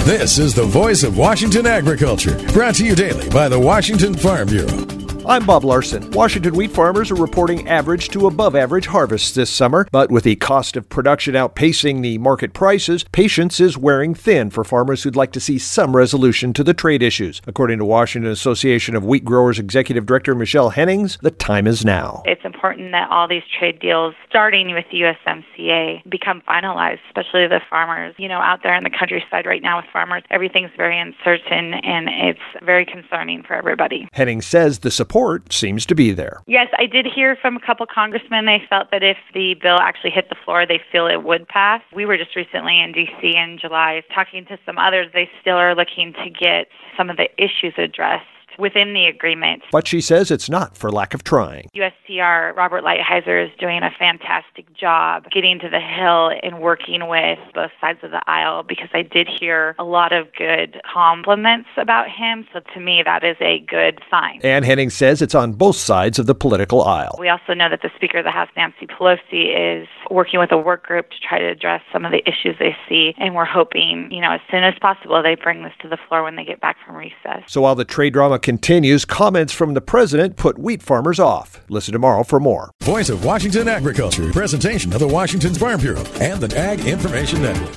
This is the voice of Washington agriculture, brought to you daily by the Washington Farm Bureau. I'm Bob Larson. Washington wheat farmers are reporting average to above average harvests this summer, but with the cost of production outpacing the market prices, patience is wearing thin for farmers who'd like to see some resolution to the trade issues. According to Washington Association of Wheat Growers Executive Director Michelle Hennings, the time is now. It's important that all these trade deals, starting with USMCA, become finalized, especially the farmers. Out there in the countryside right now with farmers, everything's very uncertain, and it's very concerning for everybody. Hennings says the support seems to be there. Yes, I did hear from a couple congressmen. They felt that if the bill actually hit the floor, they feel it would pass. We were just recently in D.C. in July talking to some others. They still are looking to get some of the issues addressed within the agreement. But she says it's not for lack of trying. USTR Robert Lighthizer is doing a fantastic job getting to the Hill and working with both sides of the aisle, because I did hear a lot of good compliments about him. So to me, that is a good sign. And Hennings says it's on both sides of the political aisle. We also know that the Speaker of the House, Nancy Pelosi, is working with a work group to try to address some of the issues they see. And we're hoping, as soon as possible, they bring this to the floor when they get back from recess. So while the trade drama continues, comments from the president put wheat farmers off. Listen tomorrow for more. Voice of Washington agriculture, presentation of the Washington Farm Bureau and the Ag Information Network.